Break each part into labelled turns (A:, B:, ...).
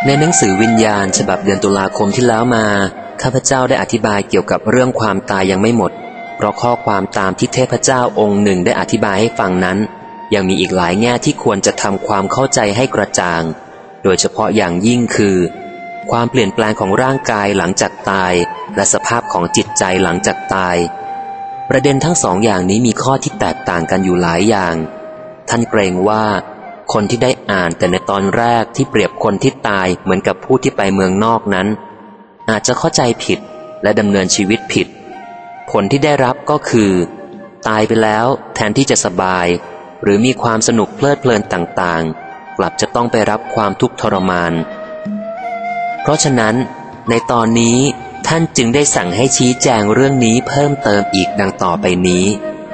A: ในหนังสือวิญญาณฉบับเดือนตุลาคมที่แล้วมาข้าพเจ้าได้อธิบายเกี่ยวกับเรื่องความตายยังไม่หมดเพราะข้อความตามที่เทพเจ้าองค์หนึ่งได้อธิบายให้ฟังนั้นยังมีอีกหลายแง่ที่ควรจะทำความเข้าใจให้กระจ่างโดยเฉพาะอย่างยิ่งคือความเปลี่ยนแปลงของร่างกายหลังจากตายและสภาพของจิตใจหลังจากตายประเด็นทั้งสองอย่างนี้มีข้อที่แตกต่างกันอยู่หลายอย่างท่านเกรงว่าคนที่ได้อ่านแต่ในตอนแรกที่เปรียบคนที่ตายเหมือนกับผู้ที่ไปเมืองนอกนั้นอาจจะเข้าใจผิดและดำเนินชีวิตผิดผลที่ได้รับก็คือตายไปแล้วแทนที่จะสบายหรือมีความสนุกเพลิดเพลินต่างๆกลับจะต้องไปรับความทุกข์ทรมานเพราะฉะนั้นในตอนนี้ท่านจึงได้สั่งให้ชี้แจงเรื่องนี้เพิ่มเติมอีกดังต่อไปนี้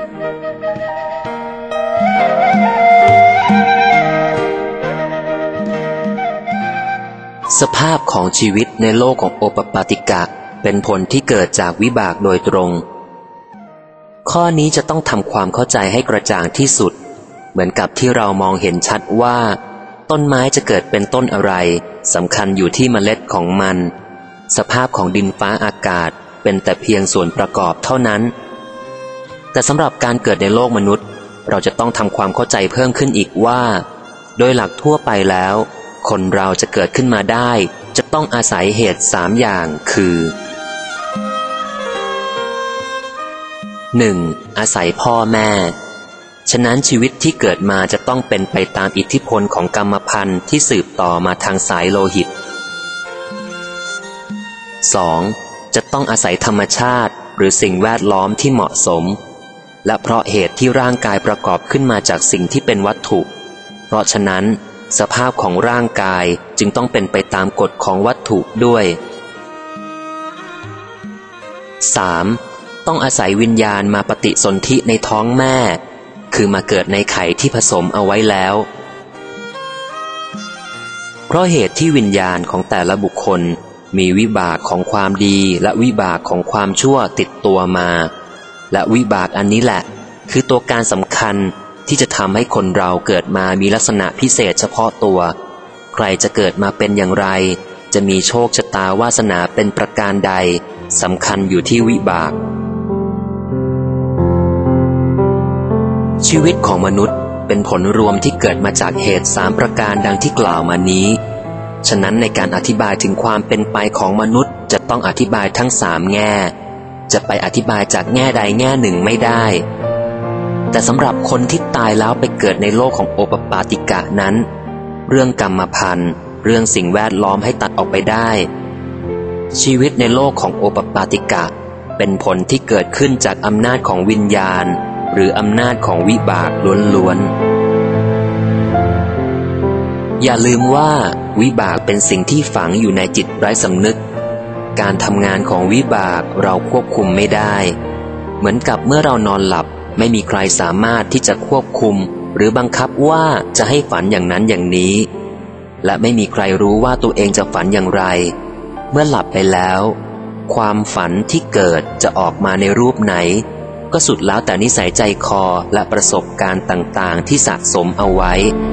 A: สภาพของชีวิตในโลกของโอปปาติกะเป็นผลที่เกิดจากวิบากโดยตรงข้อนี้จะต้องทำความเข้าใจให้กระจ่างที่สุดเหมือนกับที่เรามองเห็นชัดว่าต้นไม้จะเกิดเป็นต้นอะไรสำคัญอยู่ที่เมล็ดของมันสภาพของดินฟ้าอากาศเป็นแต่เพียงส่วนประกอบเท่านั้นแต่สำหรับการเกิดในโลกมนุษย์เราจะต้องทำความเข้าใจเพิ่มขึ้นอีกว่าโดยหลักทั่วไปแล้วคนเราจะเกิดขึ้นมาได้จะต้องอาศัยเหตุ3อย่างคือ 1. อาศัยพ่อแม่ฉะนั้นชีวิตที่เกิดมาจะต้องเป็นไปตามอิทธิพลของกรรมพันธุ์ที่สืบต่อมาทางสายโลหิต 2. จะต้องอาศัยธรรมชาติหรือสิ่งแวดล้อมที่เหมาะสมและเพราะเหตุที่ร่างกายประกอบขึ้นมาจากสิ่งที่เป็นวัตถุเพราะฉะนั้นสภาพของร่างกายจึงต้องเป็นไปตามกฎของวัตถุด้วย 3. ต้องอาศัยวิญญาณมาปฏิสนธิในท้องแม่คือมาเกิดในไข่ที่ผสมเอาไว้แล้วเพราะเหตุที่วิญญาณของแต่ละบุคคลมีวิบากของความดีและวิบากของความชั่วติดตัวมาและวิบากอันนี้แหละคือตัวการสำคัญที่จะทำให้คนเราเกิดมามีลักษณะพิเศษเฉพาะตัวใครจะเกิดมาเป็นอย่างไรจะมีโชคชะตาวาสนาเป็นประการใดสำคัญอยู่ที่วิบากชีวิตของมนุษย์เป็นผลรวมที่เกิดมาจากเหตุ3ประการดังที่กล่าวมานี้ฉะนั้นในการอธิบายถึงความเป็นไปของมนุษย์จะต้องอธิบายทั้ง3แง่จะไปอธิบายจากแง่ใดแง่หนึ่งไม่ได้แต่สำหรับคนที่ตายแล้วไปเกิดในโลกของโอปปาติกะนั้นเรื่องกรรมพันธุ์เรื่องสิ่งแวดล้อมให้ตัดออกไปได้ชีวิตในโลกของโอปปาติกะเป็นผลที่เกิดขึ้นจากอำนาจของวิญญาณหรืออำนาจของวิบากล้วนๆอย่าลืมว่าวิบากเป็นสิ่งที่ฝังอยู่ในจิตไร้สำนึกการทำงานของวิบากเราควบคุมไม่ได้เหมือนกับเมื่อเรานอนหลับไม่มีใครสามารถที่จะควบคุมหรือบังคับว่าจะให้ฝันอย่างนั้นอย่างนี้และไม่มีใครรู้ว่าตัวเองจะฝันอย่างไรเมื่อหลับไปแล้วความฝันที่เกิดจะออกมาในรูปไหนก็สุดแล้วแต่นิสัยใจคอและประสบการณ์ต่างๆที่สะสมเอาไว้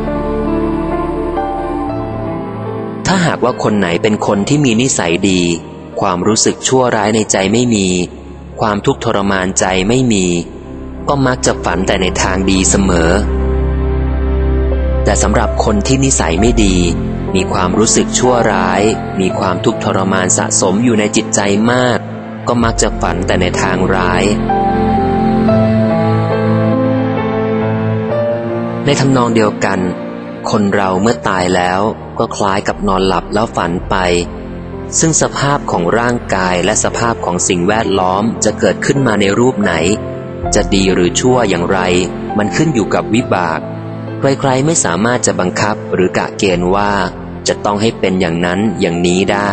A: ถ้าหากว่าคนไหนเป็นคนที่มีนิสัยดีความรู้สึกชั่วร้ายในใจไม่มีความทุกข์ทรมานใจไม่มีก็มักจะฝันแต่ในทางดีเสมอแต่สำหรับคนที่นิสัยไม่ดีมีความรู้สึกชั่วร้ายมีความทุกข์ทรมานสะสมอยู่ในจิตใจมากก็มักจะฝันแต่ในทางร้ายในทำนองเดียวกันคนเราเมื่อตายแล้วก็คล้ายกับนอนหลับแล้วฝันไปซึ่งสภาพของร่างกายและสภาพของสิ่งแวดล้อมจะเกิดขึ้นมาในรูปไหนจะดีหรือชั่วอย่างไรมันขึ้นอยู่กับวิบากใครๆไม่สามารถจะบังคับหรือกะเกณฑ์ว่าจะต้องให้เป็นอย่างนั้นอย่างนี้ได้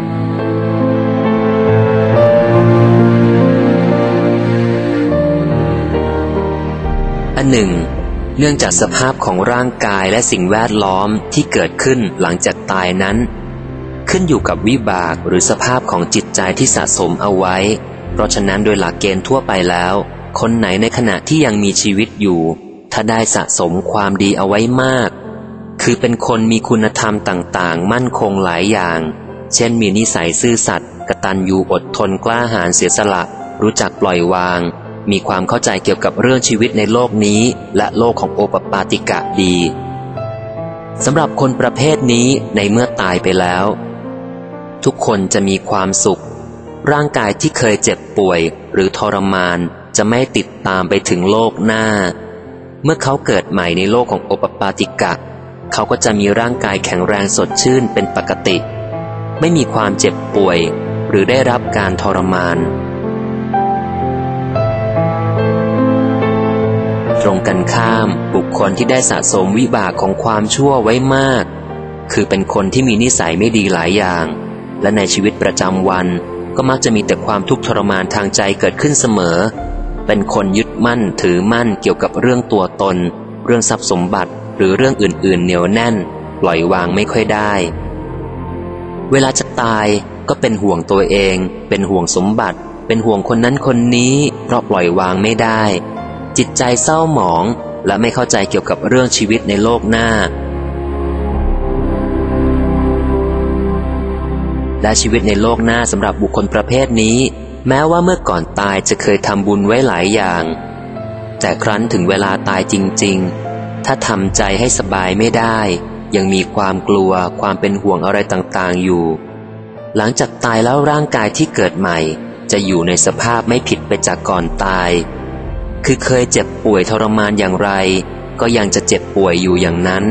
A: อันหนึ่งเนื่องจากสภาพของร่างกายและสิ่งแวดล้อมที่เกิดขึ้นหลังจากตายนั้นขึ้นอยู่กับวิบากหรือสภาพของจิตใจที่สะสมเอาไว้เพราะฉะนั้นโดยหลักเกณฑ์ทั่วไปแล้วคนไหนในขณะที่ยังมีชีวิตอยู่ถ้าได้สะสมความดีเอาไว้มากคือเป็นคนมีคุณธรรมต่างๆมั่นคงหลายอย่างเช่นมีนิสัยซื่อสัตย์กตัญญูอดทนกล้าหาญเสียสละรู้จักปล่อยวางมีความเข้าใจเกี่ยวกับเรื่องชีวิตในโลกนี้และโลกของโอปปาติกะดีสำหรับคนประเภทนี้ในเมื่อตายไปแล้วทุกคนจะมีความสุขร่างกายที่เคยเจ็บป่วยหรือทรมานจะไม่ติดตามไปถึงโลกหน้าเมื่อเขาเกิดใหม่ในโลกของโอปปาติกะเขาก็จะมีร่างกายแข็งแรงสดชื่นเป็นปกติไม่มีความเจ็บป่วยหรือได้รับการทรมานตรงกันข้ามบุคคลที่ได้สะสมวิบากของความชั่วไว้มากคือเป็นคนที่มีนิสัยไม่ดีหลายอย่างและในชีวิตประจำวันก็มักจะมีแต่ความทุกข์ทรมานทางใจเกิดขึ้นเสมอเป็นคนยึดมั่นถือมั่นเกี่ยวกับเรื่องตัวตนเรื่องทรัพย์สมบัติหรือเรื่องอื่นๆเหนียวแน่นปล่อยวางไม่ค่อยได้เวลาจะตายก็เป็นห่วงตัวเองเป็นห่วงสมบัติเป็นห่วงคนนั้นคนนี้เพราะปล่อยวางไม่ได้จิตใจเศร้าหมองและไม่เข้าใจเกี่ยวกับเรื่องชีวิตในโลกหน้าและชีวิตในโลกหน้าสำหรับบุคคลประเภทนี้แม้ว่าเมื่อก่อนตายจะเคยทำบุญไว้หลายอย่างแต่ครั้นถึงเวลาตายจริงๆถ้าทำใจให้สบายไม่ได้ยังมีความกลัวความเป็นห่วงอะไรต่างๆอยู่หลังจากตายแล้วร่างกายที่เกิดใหม่จะอยู่ในสภาพไม่ผิดไปจากก่อนตายคือเคยเจ็บป่วยทรมานอย่างไรก็ยังจะเจ็บป่วยอยู่อย่างนั้น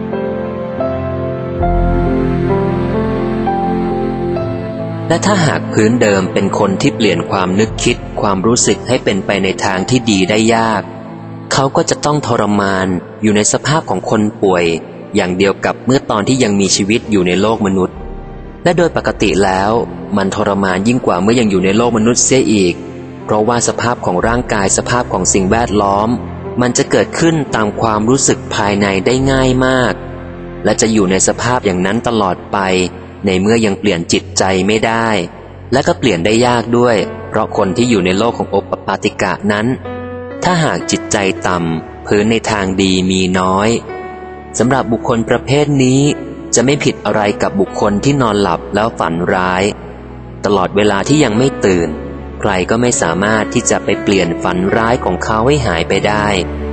A: และถ้าหากพื้นเดิมเป็นคนที่เปลี่ยนความนึกคิดความรู้สึกให้เป็นไปในทางที่ดีได้ยากเขาก็จะต้องทรมานอยู่ในสภาพของคนป่วยอย่างเดียวกับเมื่อตอนที่ยังมีชีวิตอยู่ในโลกมนุษย์และโดยปกติแล้วมันทรมานยิ่งกว่าเมื่อยังอยู่ในโลกมนุษย์เสียอีกเพราะว่าสภาพของร่างกายสภาพของสิ่งแวดล้อมมันจะเกิดขึ้นตามความรู้สึกภายในได้ง่ายมากและจะอยู่ในสภาพอย่างนั้นตลอดไปในเมื่อยังเปลี่ยนจิตใจไม่ได้และก็เปลี่ยนได้ยากด้วยเพราะคนที่อยู่ในโลกของโอปปาติกะนั้นถ้าหากจิตใจต่ำพื้นในทางดีมีน้อยสำหรับบุคคลประเภทนี้จะไม่ผิดอะไรกับบุคคลที่นอนหลับแล้วฝันร้ายตลอดเวลาที่ยังไม่ตื่นใครก็ไม่สามารถที่จะไปเปลี่ยนฝันร้ายของเขาให้หายไปได้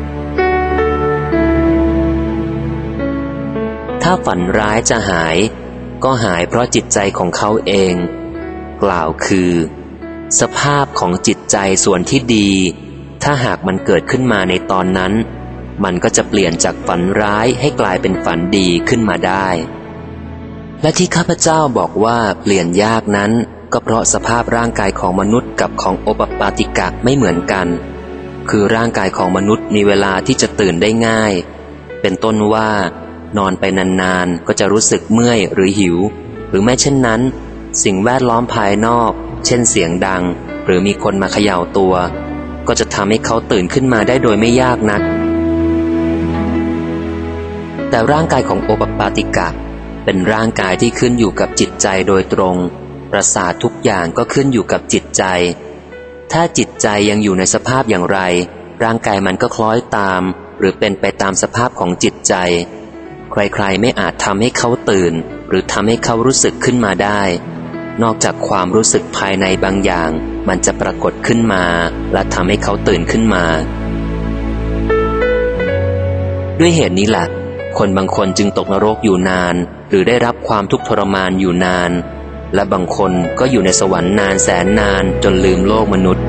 A: ถ้าฝันร้ายจะหายก็หายเพราะจิตใจของเขาเองกล่าวคือสภาพของจิตใจส่วนที่ดีถ้าหากมันเกิดขึ้นมาในตอนนั้นมันก็จะเปลี่ยนจากฝันร้ายให้กลายเป็นฝันดีขึ้นมาได้และที่ข้าพเจ้าบอกว่าเปลี่ยนยากนั้นก็เพราะสภาพร่างกายของมนุษย์กับของโอปปาติกะไม่เหมือนกันคือร่างกายของมนุษย์มีเวลาที่จะตื่นได้ง่ายเป็นต้นว่านอนไปนานๆก็จะรู้สึกเมื่อยหรือหิวหรือไม่เช่นนั้นสิ่งแวดล้อมภายนอกเช่นเสียงดังหรือมีคนมาเขย่าตัวก็จะทำให้เขาตื่นขึ้นมาได้โดยไม่ยากนักแต่ร่างกายของโอปปาติกะเป็นร่างกายที่ขึ้นอยู่กับจิตใจโดยตรงประสาททุกอย่างก็ขึ้นอยู่กับจิตใจถ้าจิตใจยังอยู่ในสภาพอย่างไรร่างกายมันก็คล้อยตามหรือเป็นไปตามสภาพของจิตใจใครๆไม่อาจทำให้เขาตื่นหรือทำให้เขารู้สึกขึ้นมาได้นอกจากความรู้สึกภายในบางอย่างมันจะปรากฏขึ้นมาและทำให้เขาตื่นขึ้นมาด้วยเหตุนี้แหละคนบางคนจึงตกนรกอยู่นานหรือได้รับความทุกข์ทรมานอยู่นานและบางคนก็อยู่ในสวรรค์นานแสนนานจนลืมโลกมนุษย์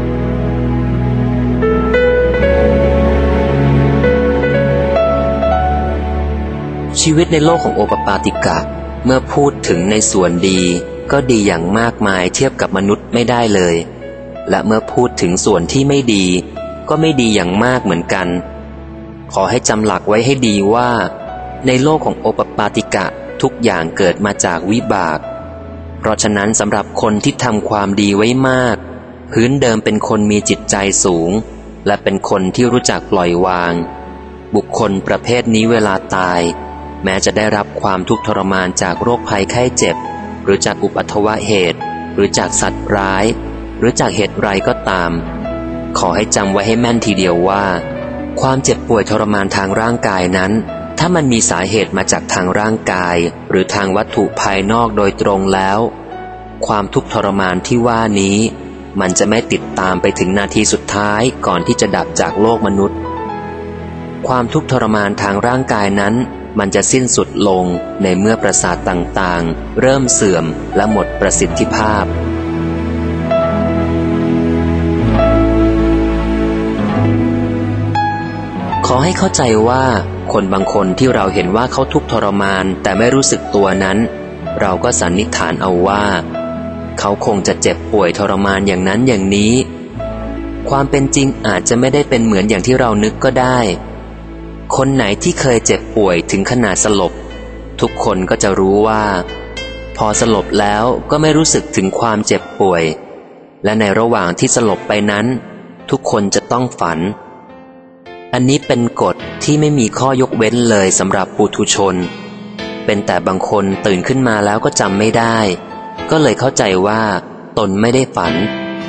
A: ชีวิตในโลกของโอปปาติกะเมื่อพูดถึงในส่วนดีก็ดีอย่างมากมายเทียบกับมนุษย์ไม่ได้เลยและเมื่อพูดถึงส่วนที่ไม่ดีก็ไม่ดีอย่างมากเหมือนกันขอให้จำหลักไว้ให้ดีว่าในโลกของโอปปาติกะทุกอย่างเกิดมาจากวิบากเพราะฉะนั้นสำหรับคนที่ทำความดีไว้มากพื้นเดิมเป็นคนมีจิตใจสูงและเป็นคนที่รู้จักปล่อยวางบุคคลประเภทนี้เวลาตายแม้จะได้รับความทุกข์ทรมานจากโรคภัยไข้เจ็บหรือจากอุปัทวเหตุหรือจากสัตว์ร้ายหรือจากเหตุไรก็ตามขอให้จำไว้ให้แม่นทีเดียวว่าความเจ็บป่วยทรมานทางร่างกายนั้นถ้ามันมีสาเหตุมาจากทางร่างกายหรือทางวัตถุภายนอกโดยตรงแล้วความทุกข์ทรมานที่ว่านี้มันจะไม่ติดตามไปถึงนาทีสุดท้ายก่อนที่จะดับจากโลกมนุษย์ความทุกข์ทรมานทางร่างกายนั้นมันจะสิ้นสุดลงในเมื่อประสาทต่างๆเริ่มเสื่อมและหมดประสิทธิภาพขอให้เข้าใจว่าคนบางคนที่เราเห็นว่าเขาทุกข์ทรมานแต่ไม่รู้สึกตัวนั้นเราก็สันนิษฐานเอาว่าเขาคงจะเจ็บป่วยทรมานอย่างนั้นอย่างนี้ความเป็นจริงอาจจะไม่ได้เป็นเหมือนอย่างที่เรานึกก็ได้คนไหนที่เคยเจ็บป่วยถึงขนาดสลบทุกคนก็จะรู้ว่าพอสลบแล้วก็ไม่รู้สึกถึงความเจ็บป่วยและในระหว่างที่สลบไปนั้นทุกคนจะต้องฝันอันนี้เป็นกฎที่ไม่มีข้อยกเว้นเลยสำหรับปุถุชนเป็นแต่บางคนตื่นขึ้นมาแล้วก็จำไม่ได้ก็เลยเข้าใจว่าตนไม่ได้ฝัน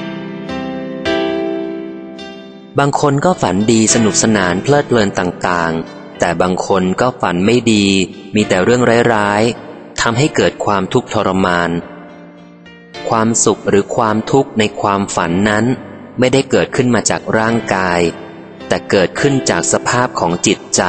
A: บางคนก็ฝันดีสนุกสนานเพลิดเพลินต่างๆแต่บางคนก็ฝันไม่ดีมีแต่เรื่องร้ายๆทำให้เกิดความทุกข์ทรมานความสุขหรือความทุกข์ในความฝันนั้นไม่ได้เกิดขึ้นมาจากร่างกายแต่เกิดขึ้นจากสภาพของจิตใจ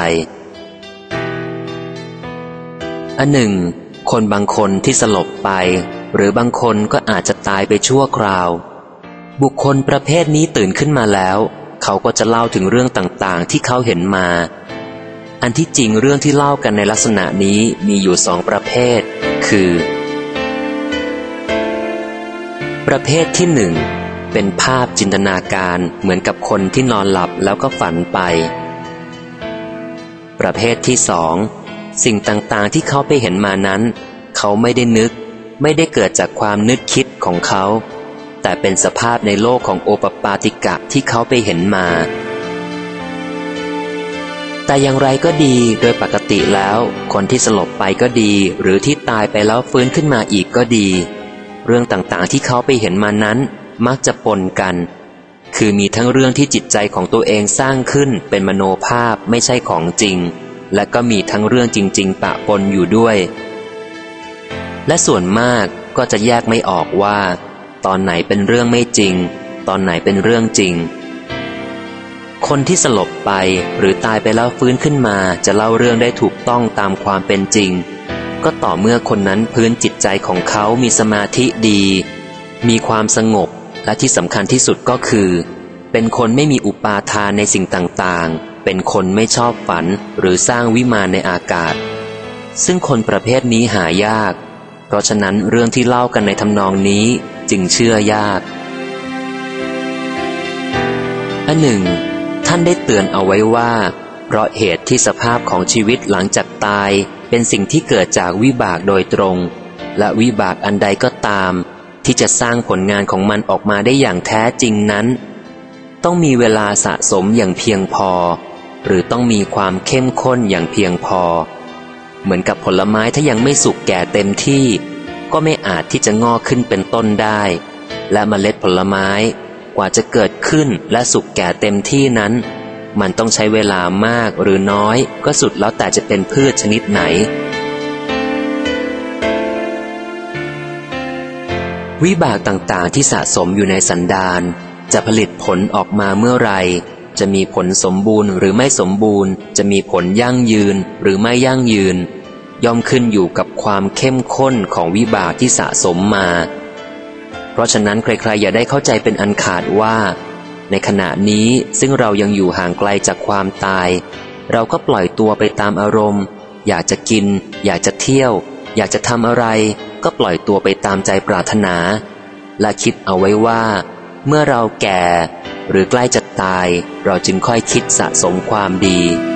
A: อันหนึ่งคนบางคนที่สลบไปหรือบางคนก็อาจจะตายไปชั่วคราวบุคคลประเภทนี้ตื่นขึ้นมาแล้วเขาก็จะเล่าถึงเรื่องต่างๆที่เขาเห็นมาอันที่จริงเรื่องที่เล่ากันในลักษณะนี้มีอยู่สองประเภทคือประเภทที่หนึ่งเป็นภาพจินตนาการเหมือนกับคนที่นอนหลับแล้วก็ฝันไปประเภทที่สองสิ่งต่างๆที่เขาไปเห็นมานั้นเขาไม่ได้นึกไม่ได้เกิดจากความนึกคิดของเขาแต่เป็นสภาพในโลกของโอปปาติกะที่เขาไปเห็นมาแต่อย่างไรก็ดีโดยปกติแล้วคนที่สลบไปก็ดีหรือที่ตายไปแล้วฟื้นขึ้นมาอีกก็ดีเรื่องต่างๆที่เขาไปเห็นมานั้นมักจะปนกันคือมีทั้งเรื่องที่จิตใจของตัวเองสร้างขึ้นเป็นมโนภาพไม่ใช่ของจริงและก็มีทั้งเรื่องจริงๆปะปนอยู่ด้วยและส่วนมากก็จะแยกไม่ออกว่าตอนไหนเป็นเรื่องไม่จริงตอนไหนเป็นเรื่องจริงคนที่สลบไปหรือตายไปแล้วฟื้นขึ้นมาจะเล่าเรื่องได้ถูกต้องตามความเป็นจริงก็ต่อเมื่อคนนั้นพื้นจิตใจของเขามีสมาธิดีมีความสงบและที่สำคัญที่สุดก็คือเป็นคนไม่มีอุปาทานในสิ่งต่างๆเป็นคนไม่ชอบฝันหรือสร้างวิมานในอากาศซึ่งคนประเภทนี้หายากเพราะฉะนั้นเรื่องที่เล่ากันในทำนองนี้จึงเชื่อยากอันหนึ่งท่านได้เตือนเอาไว้ว่าเพราะเหตุที่สภาพของชีวิตหลังจากตายเป็นสิ่งที่เกิดจากวิบากโดยตรงและวิบากอันใดก็ตามที่จะสร้างผลงานของมันออกมาได้อย่างแท้จริงนั้นต้องมีเวลาสะสมอย่างเพียงพอหรือต้องมีความเข้มข้นอย่างเพียงพอเหมือนกับผลไม้ถ้ายังไม่สุกแก่เต็มที่ก็ไม่อาจที่จะงอกขึ้นเป็นต้นได้และเมล็ดผลไม้กว่าจะเกิดขึ้นและสุกแก่เต็มที่นั้นมันต้องใช้เวลามากหรือน้อยก็สุดแล้วแต่จะเป็นพืชชนิดไหนวิบากต่างๆที่สะสมอยู่ในสันดานจะผลิตผลออกมาเมื่อไรจะมีผลสมบูรณ์หรือไม่สมบูรณ์จะมีผลยั่งยืนหรือไม่ยั่งยืนย่อมขึ้นอยู่กับความเข้มข้นของวิบากที่สะสมมาเพราะฉะนั้นใครๆอย่าได้เข้าใจเป็นอันขาดว่าในขณะนี้ซึ่งเรายังอยู่ห่างไกลจากความตายเราก็ปล่อยตัวไปตามอารมณ์อยากจะกินอยากจะเที่ยวอยากจะทำอะไรก็ปล่อยตัวไปตามใจปรารถนาและคิดเอาไว้ว่าเมื่อเราแก่หรือใกล้จะตายเราจึงค่อยคิดสะสมความดี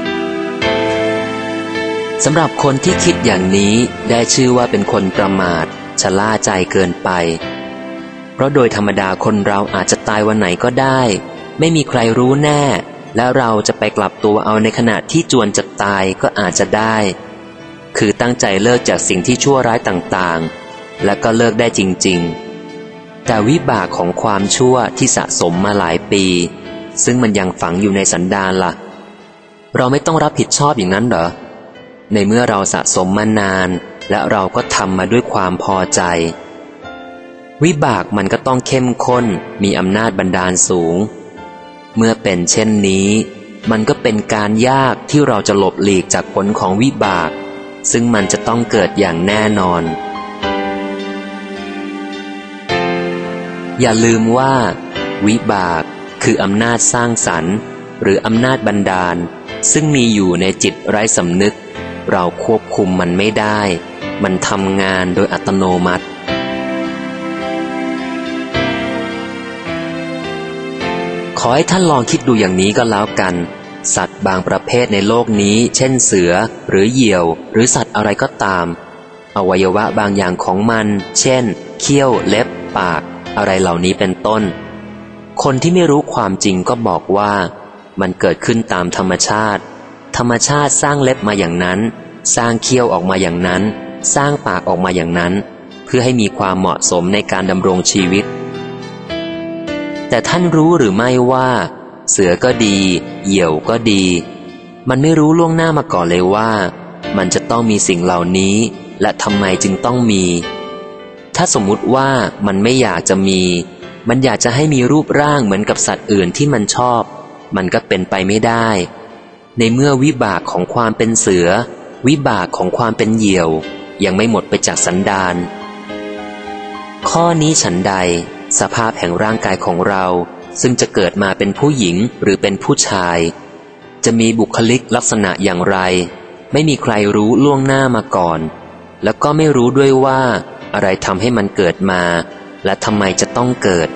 A: สำหรับคนที่คิดอย่างนี้ได้ชื่อว่าเป็นคนประมาทชะล่าใจเกินไปเพราะโดยธรรมดาคนเราอาจจะตายวันไหนก็ได้ไม่มีใครรู้แน่แล้วเราจะไปกลับตัวเอาในขณะที่จวนจะตายก็อาจจะได้คือตั้งใจเลิกจากสิ่งที่ชั่วร้ายต่างๆและก็เลิกได้จริงๆแต่วิบากของความชั่วที่สะสมมาหลายปีซึ่งมันยังฝังอยู่ในสันดานล่ะเราไม่ต้องรับผิดชอบอย่างนั้นเหรอในเมื่อเราสะสมมานานและเราก็ทำมาด้วยความพอใจวิบากมันก็ต้องเข้มข้นมีอำนาจบันดาลสูงเมื่อเป็นเช่นนี้มันก็เป็นการยากที่เราจะหลบหลีกจากผลของวิบากซึ่งมันจะต้องเกิดอย่างแน่นอนอย่าลืมว่าวิบากคืออำนาจสร้างสรรค์หรืออำนาจบันดาลซึ่งมีอยู่ในจิตไร้สำนึกเราควบคุมมันไม่ได้มันทำงานโดยอัตโนมัติขอให้ท่านลองคิดดูอย่างนี้ก็แล้วกันสัตว์บางประเภทในโลกนี้เช่นเสือหรือเหยี่ยวหรือสัตว์อะไรก็ตามอวัยวะบางอย่างของมันเช่นเขี้ยวเล็บปากอะไรเหล่านี้เป็นต้นคนที่ไม่รู้ความจริงก็บอกว่ามันเกิดขึ้นตามธรรมชาติธรรมชาติสร้างเล็บมาอย่างนั้นสร้างเขี้ยวออกมาอย่างนั้นสร้างปากออกมาอย่างนั้นเพื่อให้มีความเหมาะสมในการดำรงชีวิตแต่ท่านรู้หรือไม่ว่าเสือก็ดีเหยี่ยวก็ดีมันไม่รู้ล่วงหน้ามาก่อนเลยว่ามันจะต้องมีสิ่งเหล่านี้และทำไมจึงต้องมีถ้าสมมุติว่ามันไม่อยากจะมีมันอยากจะให้มีรูปร่างเหมือนกับสัตว์อื่นที่มันชอบมันก็เป็นไปไม่ได้ในเมื่อวิบากของความเป็นเสือวิบากของความเป็นเหยี่ยวยังไม่หมดไปจากสันดานข้อนี้ฉันใดสภาพแห่งร่างกายของเราซึ่งจะเกิดมาเป็นผู้หญิงหรือเป็นผู้ชายจะมีบุคลิกลักษณะอย่างไรไม่มีใครรู้ล่วงหน้ามาก่อนแล้วก็ไม่รู้ด้วยว่าอะไรทำให้มันเกิดมาและทำไมจะต้องเกิด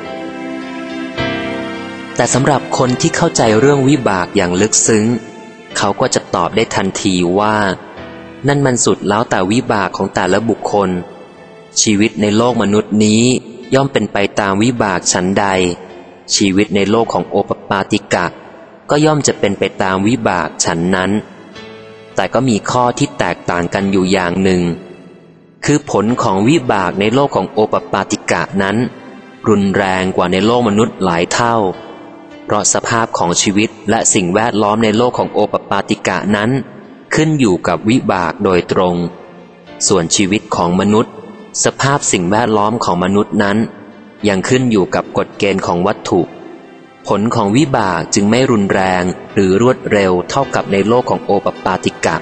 A: แต่สำหรับคนที่เข้าใจเรื่องวิบากอย่างลึกซึ้งเขาก็จะตอบได้ทันทีว่านั่นมันสุดแล้วแต่วิบากของแต่ละบุคคลชีวิตในโลกมนุษย์นี้ย่อมเป็นไปตามวิบากฉันใดชีวิตในโลกของโอปปาติกะก็ย่อมจะเป็นไปตามวิบากฉันนั้นแต่ก็มีข้อที่แตกต่างกันอยู่อย่างหนึ่งคือผลของวิบากในโลกของโอปปาติกะนั้นรุนแรงกว่าในโลกมนุษย์หลายเท่าเพราะสภาพของชีวิตและสิ่งแวดล้อมในโลกของโอปปาติกะนั้นขึ้นอยู่กับวิบากโดยตรงส่วนชีวิตของมนุษย์สภาพสิ่งแวดล้อมของมนุษย์นั้นยังขึ้นอยู่กับกฎเกณฑ์ของวัตถุผลของวิบากจึงไม่รุนแรงหรือรวดเร็วเท่ากับในโลกของโอปปาติกะ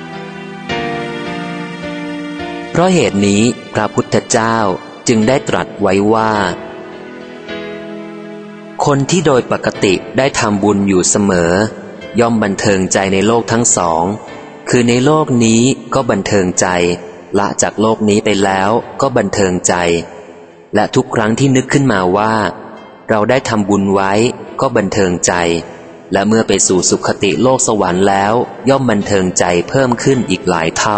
A: เพราะเหตุนี้พระพุทธเจ้าจึงได้ตรัสไว้ว่าคนที่โดยปกติได้ทำบุญอยู่เสมอย่อมบันเทิงใจในโลกทั้งสองคือในโลกนี้ก็บันเทิงใจละจากโลกนี้ไปแล้วก็บันเทิงใจและทุกครั้งที่นึกขึ้นมาว่าเราได้ทำบุญไว้ก็บันเทิงใจและเมื่อไปสู่สุคติโลกสวรรค์แล้วย่อมบันเทิงใจเพิ่มขึ้นอีกหลายเท่า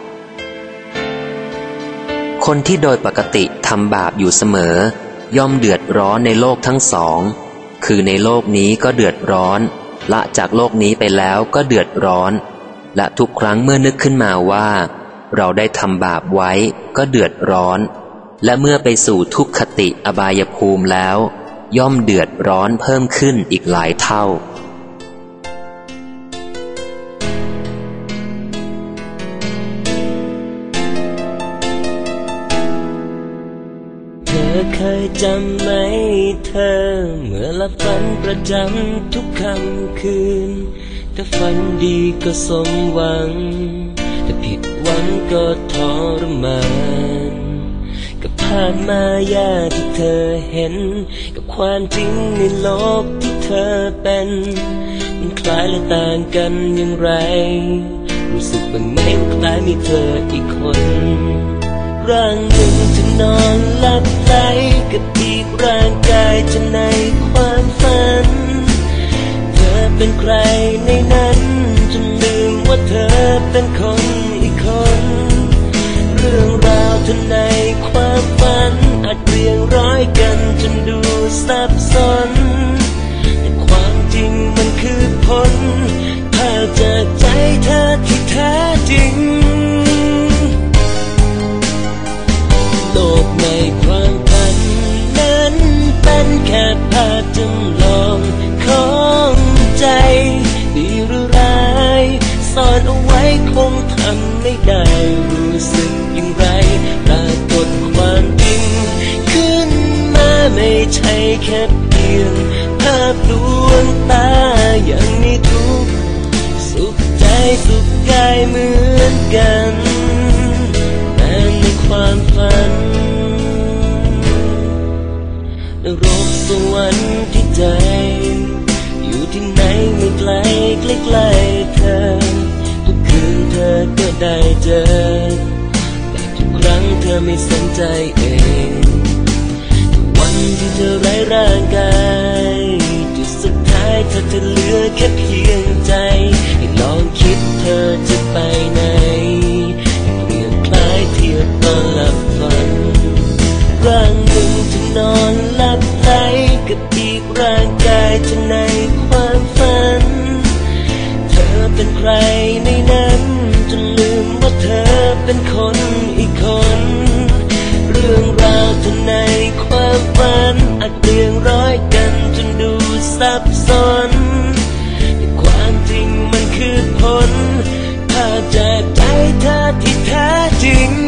A: คนที่โดยปกติทำบาปอยู่เสมอย่อมเดือดร้อนในโลกทั้งสองคือในโลกนี้ก็เดือดร้อนละจากโลกนี้ไปแล้วก็เดือดร้อนและทุกครั้งเมื่อนึกขึ้นมาว่าเราได้ทำบาปไว้ก็เดือดร้อนและเมื่อไปสู่ทุกขติอบายภูมิแล้วย่อมเดือดร้อนเพิ่มขึ้นอีกหลายเท่า
B: เธอเคยจำไหมเธอเมื่อหลับฝันประจำทุกค่ำคืนถ้าฝันดีก็สมหวังถ้าผิดหวังก็ทรมานกับผ่านมายาที่เธอเห็นกับความจริงในโลกที่เธอเป็นมันคล้ายและต่างกันอย่างไรรู้สึกบ้างไหมว่าคล้ายมีเธออีกคนร่างหนึ่งจะนอนหลับไหลกับอีกร่างกายจะในความฝันเธอเป็นใครในนั้นจนลืมว่าเธอเป็นคนอีกคนเรื่องราวเธอในความฝันอาจเรียงร้อยกันจนดูซับซ้อนแต่ความจริงมันคือผลภาพจากใจเธอที่แท้จริงโลกในความฝันนั้นเป็นแค่ภาพจำลองของใจดีหรือร้ายซ่อนเอาไว้คงทำไม่ได้รู้สึกอย่างไรปรากฏความจริงขึ้นมาไม่ใช่แค่เพียงภาพลวงตายังมีทุกข์สุขใจสุขกายเหมือนกันแต่ในความฝันนรกสวรรค์ที่ใจอยู่ที่ไหนไม่ไกลใกล้ๆเธอทุกคืนเธอก็ได้เจอแต่ทุกครั้งเธอไม่สนใจเองวันที่เธอไร้ร่างกายจุดสุดท้ายเธอจะเหลือแค่เพียงใจให้ลองคิดเธอจะไปไหนเปลี่ยนคล้ายเทียบตอนหลับฝันร่างหนึ่งจะนอนหลับไหลกับอีกร่างกายจะในความฝันเธอเป็นใครในนั้นจนลืมว่าเธอเป็นคนอีกคนเรื่องราวเธอในความฝันอาจเรียงร้อยกันจนดูซับซ้อนแต่ความจริงมันคือผลภาพจากใจเธอที่แท้จริง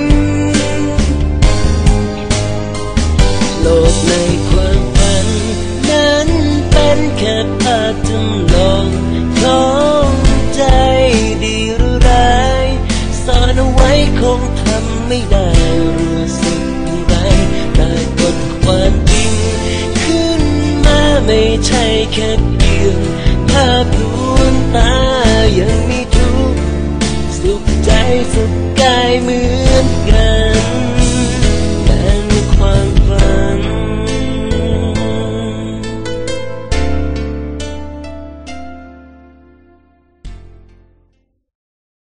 B: โลกในความฝันนั้นเป็นแค่ภาพจำลองของใจดีหรือร้ายซ่อนเอาไว้คงทำไม่ได้รู้สึกอย่างไรปรากฏความจริงขึ้นมาไม่ใช่แค่เพียงภาพลวงตายังมีทุกข์สุขใจสุขกายเหมือนกัน